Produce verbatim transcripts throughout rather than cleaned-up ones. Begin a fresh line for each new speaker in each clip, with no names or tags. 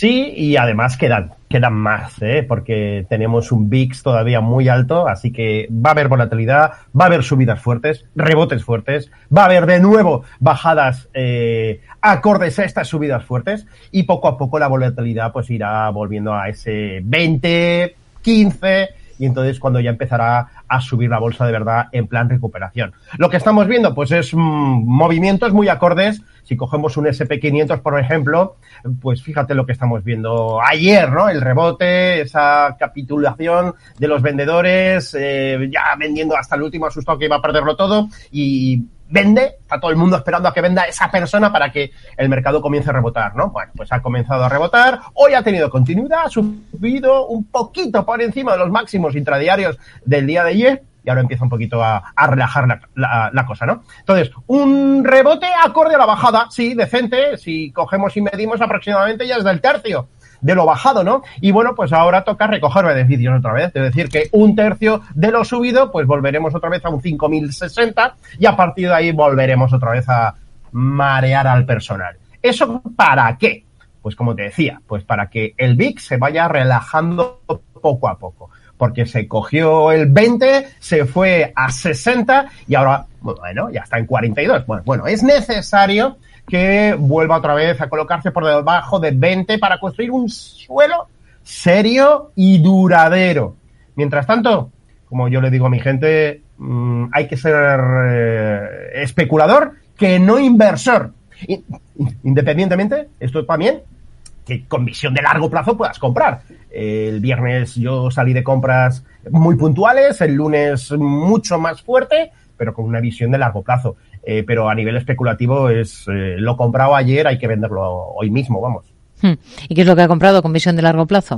Sí, y además quedan, quedan más, ¿eh? Porque tenemos un V I X todavía muy alto, así que va a haber volatilidad, va a haber subidas fuertes, rebotes fuertes, va a haber de nuevo bajadas eh, acordes a estas subidas fuertes, y poco a poco la volatilidad pues irá volviendo a ese veinte, quince, y entonces cuando ya empezará a subir la bolsa de verdad en plan recuperación. Lo que estamos viendo pues es mmm, movimientos muy acordes. Si cogemos un ese and pe quinientos, por ejemplo, pues fíjate lo que estamos viendo ayer, ¿no? El rebote, esa capitulación de los vendedores, eh, ya vendiendo hasta el último asustado que iba a perderlo todo, y vende, está todo el mundo esperando a que venda esa persona para que el mercado comience a rebotar, ¿no? Bueno, pues ha comenzado a rebotar, hoy ha tenido continuidad, ha subido un poquito por encima de los máximos intradiarios del día de ayer, y ahora empieza un poquito a, a relajar la, la, la cosa, ¿no? Entonces, un rebote acorde a la bajada, sí, decente, si cogemos y medimos aproximadamente ya es del tercio de lo bajado, ¿no? Y bueno, pues ahora toca recoger beneficios otra vez, es decir, que un tercio de lo subido, pues volveremos otra vez a un cinco mil sesenta, y a partir de ahí volveremos otra vez a marear al personal. ¿Eso para qué? Pues como te decía, pues para que el V I X se vaya relajando poco a poco. Porque se cogió el veinte, se fue a sesenta y ahora, bueno, ya está en cuarenta y dos. Bueno, bueno, es necesario que vuelva otra vez a colocarse por debajo de veinte para construir un suelo serio y duradero. Mientras tanto, como yo le digo a mi gente, mmm, hay que ser eh, especulador que no inversor. Independientemente, esto también, que con visión de largo plazo puedas comprar. El viernes yo salí de compras muy puntuales, el lunes mucho más fuerte, pero con una visión de largo plazo. Eh, pero a nivel especulativo es eh, lo comprado ayer, hay que venderlo hoy mismo, vamos.
¿Y qué es lo que ha comprado con visión de largo plazo?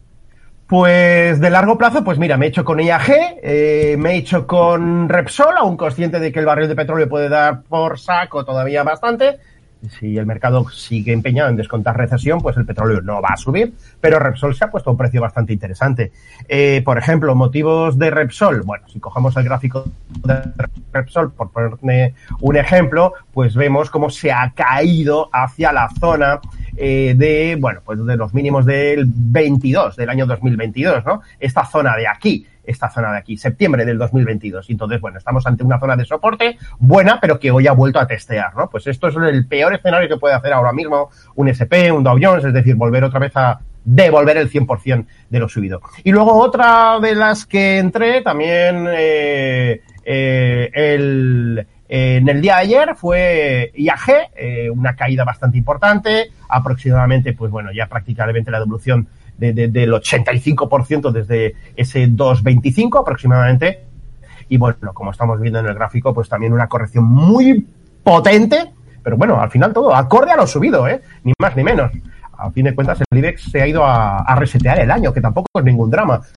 Pues de largo plazo, pues mira, me he hecho con I A G, eh, me he hecho con Repsol, aún consciente de que el barril de petróleo puede dar por saco todavía bastante. Si el mercado sigue empeñado en descontar recesión, pues el petróleo no va a subir, pero Repsol se ha puesto a un precio bastante interesante. Eh, por ejemplo, motivos de Repsol. Bueno, si cogemos el gráfico de Repsol, por ponerme un ejemplo, pues vemos cómo se ha caído hacia la zona eh, de, bueno, pues de los mínimos del veintidós, del año dos mil veintidós, ¿no? Esta zona de aquí. esta zona de aquí, septiembre del dos mil veintidós. Entonces, bueno, estamos ante una zona de soporte buena, pero que hoy ha vuelto a testear, ¿no? Pues esto es el peor escenario que puede hacer ahora mismo un ese and pe, un Dow Jones, es decir, volver otra vez a devolver el cien por ciento de lo subido. Y luego otra de las que entré también eh, eh, el... en el día de ayer fue I A G, eh, una caída bastante importante, aproximadamente, pues bueno, ya prácticamente la devolución de, de, del ochenta y cinco por ciento desde ese dos veinticinco aproximadamente. Y bueno, como estamos viendo en el gráfico, pues también una corrección muy potente, pero bueno, al final todo acorde a lo subido, ¿eh? Ni más ni menos. A fin de cuentas, el I B E X se ha ido a, a resetear el año, que tampoco es ningún drama.